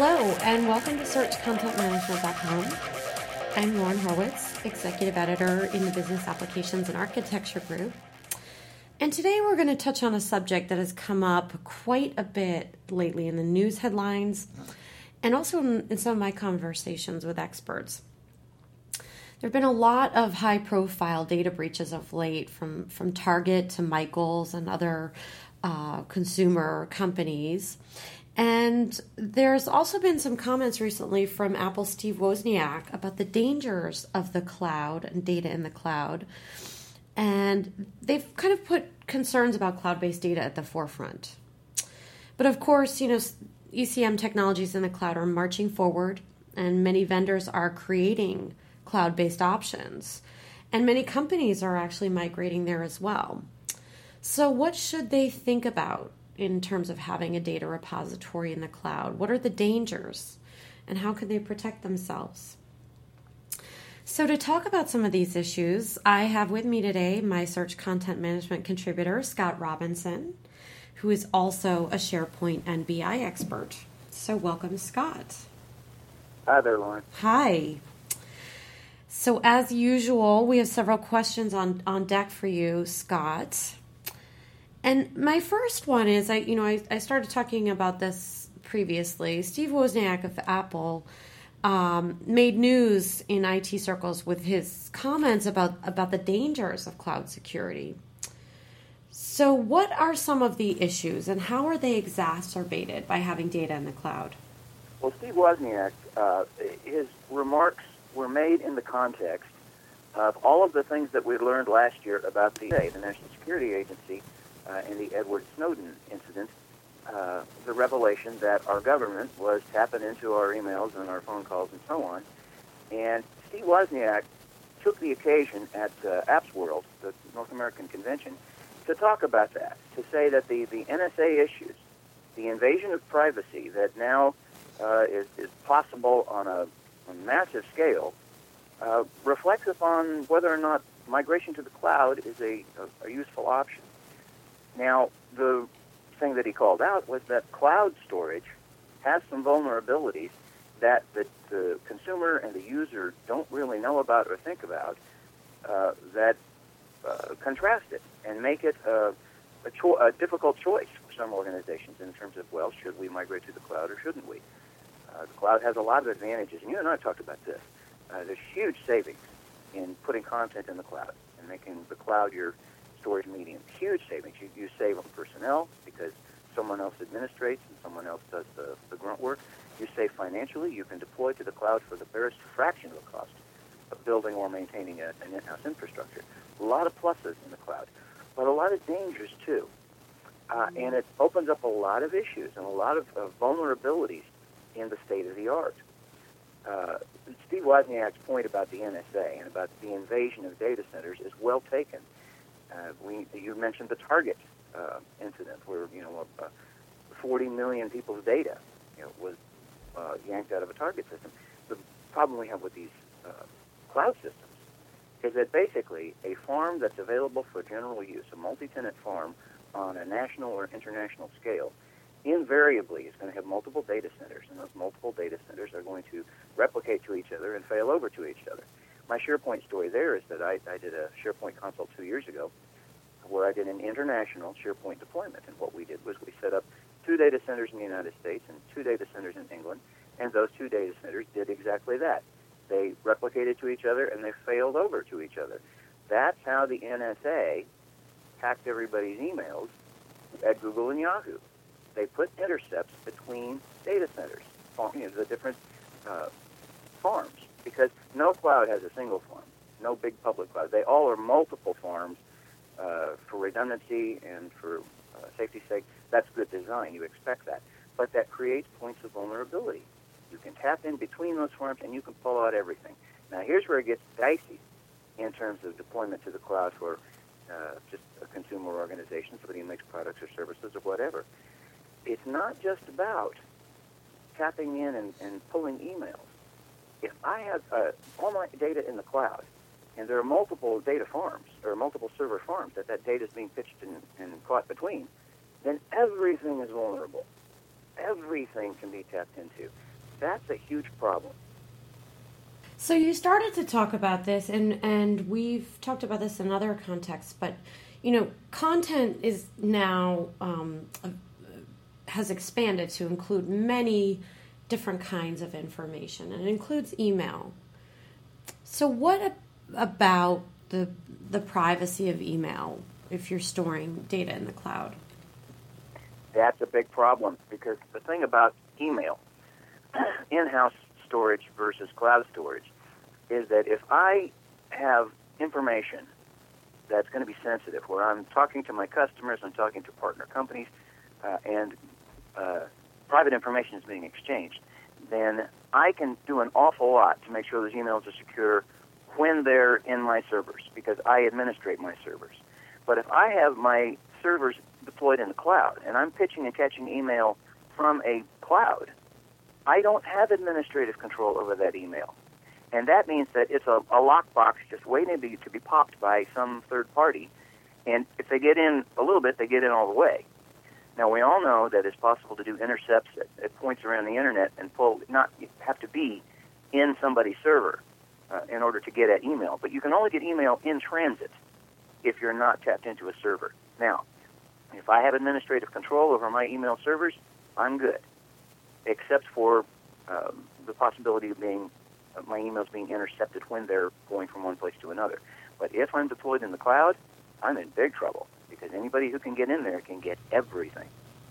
Hello, and welcome to SearchContentManagement.com. I'm Lauren Horwitz, Executive Editor in the Business Applications and Architecture Group. And today we're going to touch on a subject that has come up quite a bit lately in the news headlines and also in some of my conversations with experts. There have been a lot of high-profile data breaches of late from Target to Michaels and other consumer companies. And there's also been some comments recently from Apple Steve Wozniak about the dangers of the cloud and data in the cloud. And they've kind of put concerns about cloud-based data at the forefront. But of course, ECM technologies in the cloud are marching forward, and many vendors are creating cloud-based options. And many companies are actually migrating there as well. So what should they think about in terms of having a data repository in the cloud? What are the dangers, and how can they protect themselves? So to talk about some of these issues, I have with me today my Search Content Management contributor, Scott Robinson, who is also a SharePoint and BI expert. So welcome, Scott. Hi there, Lauren. Hi. So as usual, we have several questions on deck for you, Scott. And my first one is, I started talking about this previously. Steve Wozniak of Apple made news in IT circles with his comments about the dangers of cloud security. So what are some of the issues, and how are they exacerbated by having data in the cloud? Well, Steve Wozniak, his remarks were made in the context of all of the things that we learned last year about the National Security Agency in the Edward Snowden incident, the revelation that our government was tapping into our emails and our phone calls and so on. And Steve Wozniak took the occasion at Apps World, the North American convention, to talk about that, to say that the NSA issues, the invasion of privacy that now is possible on a massive scale, reflects upon whether or not migration to the cloud is a useful option. Now, the thing that he called out was that cloud storage has some vulnerabilities that the consumer and the user don't really know about or think about that contrast it and make it a difficult choice for some organizations in terms of, well, should we migrate to the cloud or shouldn't we? The cloud has a lot of advantages, and you and I talked about this. There's huge savings in putting content in the cloud and making the cloud your storage medium. Huge savings. You save on personnel because someone else administrates and someone else does the grunt work. You save financially. You can deploy to the cloud for the barest fraction of the cost of building or maintaining an in-house infrastructure. A lot of pluses in the cloud, but a lot of dangers too. And it opens up a lot of issues and a lot of vulnerabilities in the state of the art. Steve Wozniak's point about the NSA and about the invasion of data centers is well taken. You mentioned the Target incident, where 40 million people's data was yanked out of a Target system. The problem we have with these cloud systems is that basically a farm that's available for general use, a multi-tenant farm on a national or international scale, invariably is going to have multiple data centers, and those multiple data centers are going to replicate to each other and fail over to each other. My SharePoint story there is that I did a SharePoint consult 2 years ago where I did an international SharePoint deployment, and what we did was we set up 2 data centers in the United States and 2 data centers in England, and those 2 data centers did exactly that. They replicated to each other, and they failed over to each other. That's how the NSA hacked everybody's emails at Google and Yahoo. They put intercepts between data centers, the different farms, because no cloud has a single farm, no big public cloud. They all are multiple farms for redundancy and for safety's sake. That's good design. You expect that. But that creates points of vulnerability. You can tap in between those farms, and you can pull out everything. Now, here's where it gets dicey in terms of deployment to the cloud for just a consumer organization, somebody who makes products or services or whatever. It's not just about tapping in and pulling emails. If I have all my data in the cloud, and there are multiple data farms or multiple server farms that data is being pitched and caught between, then everything is vulnerable. Everything can be tapped into. That's a huge problem. So you started to talk about this, and we've talked about this in other contexts, but, content is now has expanded to include many different kinds of information, and it includes email. So what about the privacy of email if you're storing data in the cloud? That's a big problem, because the thing about email, in-house storage versus cloud storage, is that if I have information that's going to be sensitive, where I'm talking to my customers, I'm talking to partner companies, and private information is being exchanged, then I can do an awful lot to make sure those emails are secure when they're in my servers, because I administrate my servers. But if I have my servers deployed in the cloud, and I'm pitching and catching email from a cloud, I don't have administrative control over that email. And that means that it's a lockbox just waiting to be popped by some third party. And if they get in a little bit, they get in all the way. Now, we all know that it's possible to do intercepts at points around the Internet and not have to be in somebody's server in order to get at email. But you can only get email in transit if you're not tapped into a server. Now, if I have administrative control over my email servers, I'm good, except for the possibility of my emails being intercepted when they're going from one place to another. But if I'm deployed in the cloud, I'm in big trouble, because anybody who can get in there can get everything.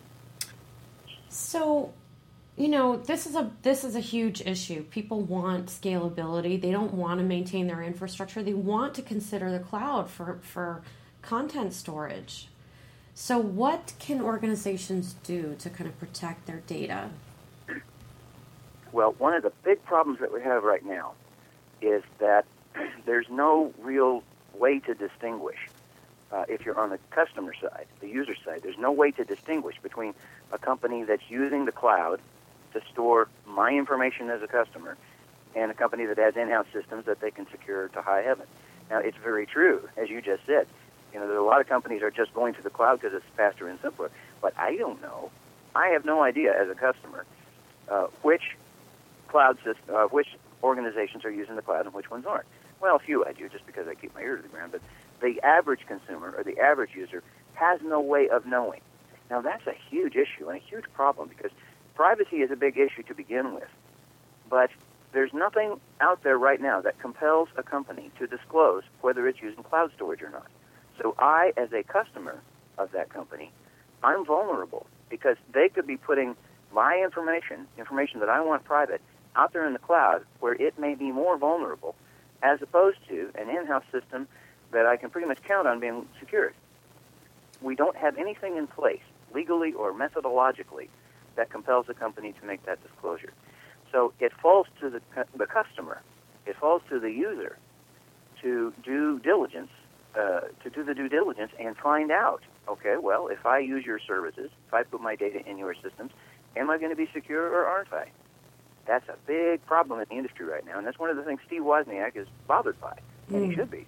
So, this is a huge issue. People want scalability. They don't want to maintain their infrastructure. They want to consider the cloud for content storage. So what can organizations do to kind of protect their data? Well, one of the big problems that we have right now is that there's no real way to distinguish. If you're on the customer side, the user side, there's no way to distinguish between a company that's using the cloud to store my information as a customer and a company that has in-house systems that they can secure to high heaven. Now, it's very true, as you just said. There are a lot of companies are just going to the cloud because it's faster and simpler. But I don't know. I have no idea as a customer which cloud system, which organizations are using the cloud and which ones aren't. Well, a few I do, just because I keep my ear to the ground. But the average consumer or the average user has no way of knowing. Now, that's a huge issue and a huge problem, because privacy is a big issue to begin with. But there's nothing out there right now that compels a company to disclose whether it's using cloud storage or not. So I, as a customer of that company, I'm vulnerable, because they could be putting my information that I want private, out there in the cloud where it may be more vulnerable, as opposed to an in-house system that I can pretty much count on being secured. We don't have anything in place, legally or methodologically, that compels a company to make that disclosure. So it falls to the customer, it falls to the user to do diligence, to do the due diligence and find out, okay, well, if I use your services, if I put my data in your systems, am I going to be secure or aren't I? That's a big problem in the industry right now, and that's one of the things Steve Wozniak is bothered by, and he should be.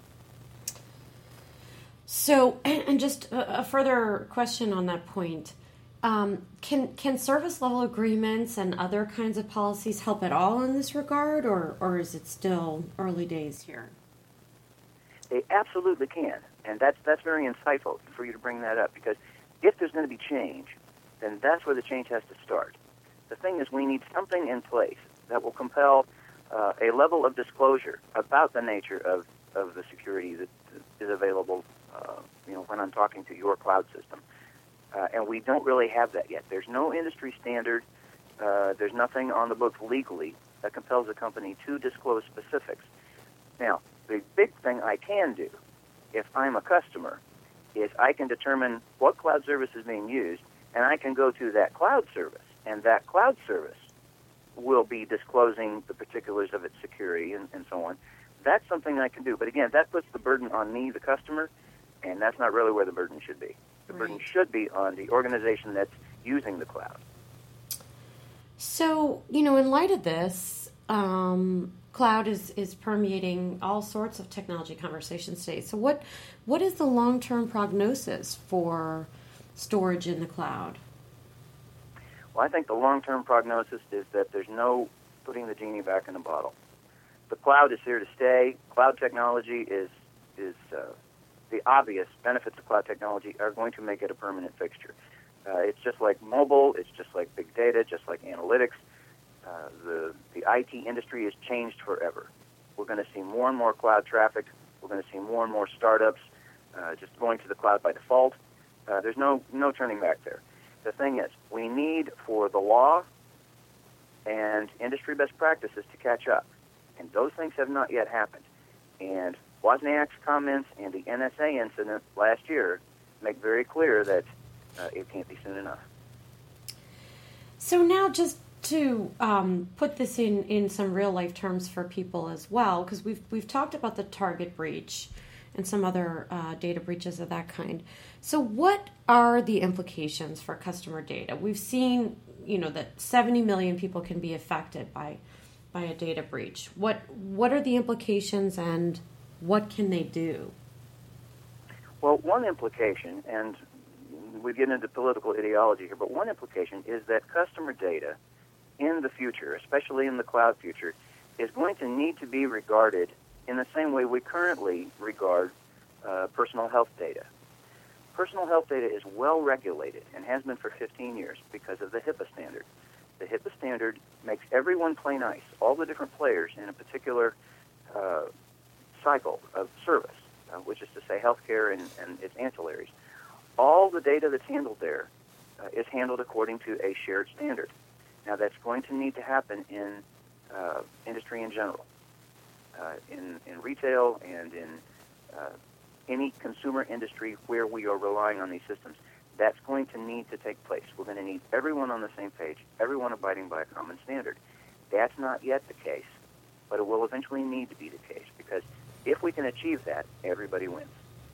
So, and just a further question on that point, can service level agreements and other kinds of policies help at all in this regard, or is it still early days here? They absolutely can, and that's very insightful for you to bring that up, because if there's going to be change, then that's where the change has to start. The thing is, we need something in place that will compel a level of disclosure about the nature of the security that is available, when I'm talking to your cloud system. And we don't really have that yet. There's no industry standard. There's nothing on the books legally that compels a company to disclose specifics. Now, the big thing I can do, if I'm a customer, is I can determine what cloud service is being used, and I can go to that cloud service, and that cloud service will be disclosing the particulars of its security and so on. That's something I can do. But again, that puts the burden on me, the customer, and that's not really where the burden should be. The burden should be on the organization that's using the cloud. So, in light of this, cloud is permeating all sorts of technology conversations today. So what is the long-term prognosis for storage in the cloud? Well, I think the long-term prognosis is that there's no putting the genie back in the bottle. The cloud is here to stay. Cloud technology is the obvious benefits of cloud technology are going to make it a permanent fixture. It's just like mobile. It's just like big data, just like analytics. The IT industry has changed forever. We're going to see more and more cloud traffic. We're going to see more and more startups just going to the cloud by default. There's no turning back there. The thing is, we need for the law and industry best practices to catch up. And those things have not yet happened. And Wozniak's comments and the NSA incident last year make very clear that it can't be soon enough. So now just to put this in some real-life terms for people as well, because we've talked about the Target breach and some other data breaches of that kind. So what are the implications for customer data? We've seen, that 70 million people can be affected by a data breach. What are the implications and what can they do? Well, one implication, and we get into political ideology here, but one implication is that customer data in the future, especially in the cloud future, is going to need to be regarded in the same way we currently regard personal health data. Personal health data is well regulated and has been for 15 years because of the HIPAA standard. The HIPAA standard makes everyone play nice, all the different players in a particular cycle of service, which is to say healthcare and its ancillaries. All the data that's handled there is handled according to a shared standard. Now, that's going to need to happen in industry in general, in retail and in any consumer industry where we are relying on these systems. That's going to need to take place. We're going to need everyone on the same page, everyone abiding by a common standard. That's not yet the case, but it will eventually need to be the case, because if we can achieve that, everybody wins.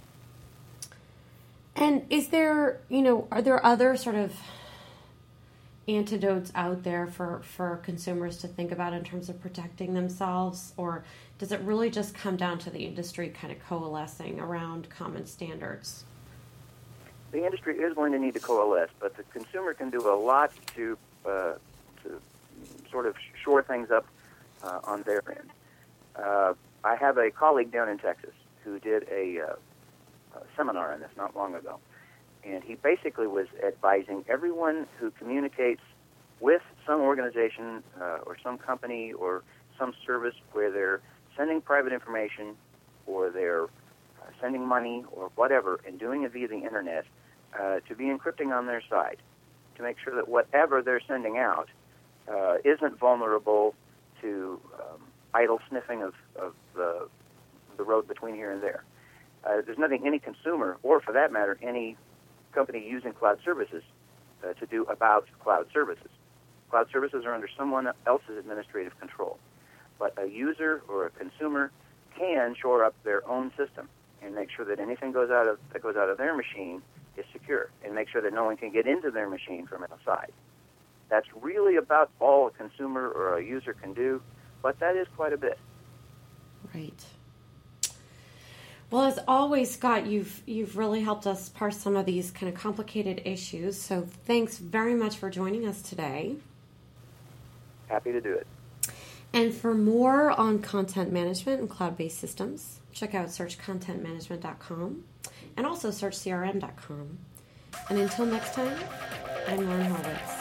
And is there, are there other sort of antidotes out there for consumers to think about in terms of protecting themselves, or does it really just come down to the industry kind of coalescing around common standards? The industry is going to need to coalesce, but the consumer can do a lot to sort of shore things up on their end. I have a colleague down in Texas who did a seminar on this not long ago. And he basically was advising everyone who communicates with some organization or some company or some service where they're sending private information or they're sending money or whatever and doing it via the Internet to be encrypting on their side to make sure that whatever they're sending out isn't vulnerable to idle sniffing of the road between here and there. There's nothing any consumer, or for that matter, any company using cloud services to do about cloud services. Cloud services are under someone else's administrative control. But a user or a consumer can shore up their own system and make sure that anything that goes out of their machine is secure, and make sure that no one can get into their machine from outside. That's really about all a consumer or a user can do, but that is quite a bit. Right. Well, as always, Scott, you've really helped us parse some of these kind of complicated issues. So thanks very much for joining us today. Happy to do it. And for more on content management and cloud-based systems, check out searchcontentmanagement.com and also searchcrm.com. And until next time, I'm Lauren Horwitz.